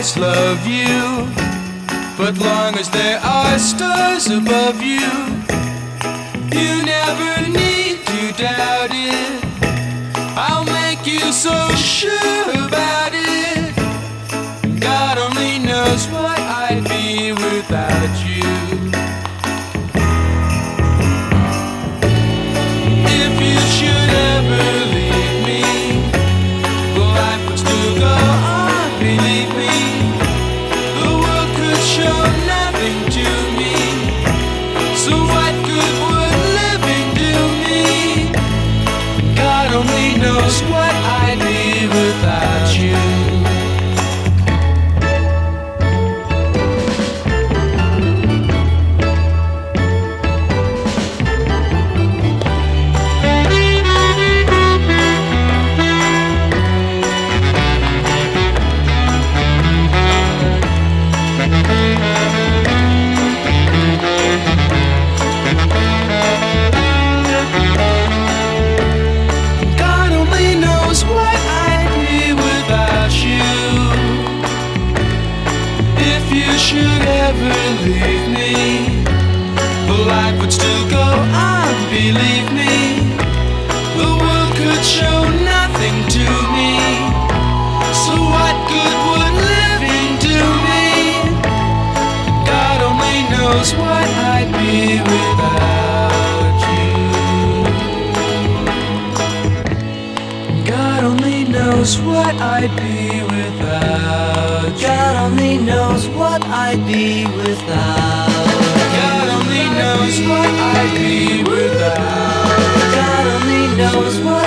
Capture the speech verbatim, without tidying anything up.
always love you, but long as there are stars above you, you never need to doubt it. I'll make you so sure about it. God only knows what I'd be without you. If you should ever leave me, well, life would still go on, believe me. The world could show nothing to me, so what good would living do me? God only knows what I'd be without you. Should ever leave me, the life would still go on, believe me. The world could show nothing to me, so what good would living do me? God only knows what I'd be without you. God only knows what I'd be without you. God only knows what I'd be without. God only knows what I'd be without. God only knows what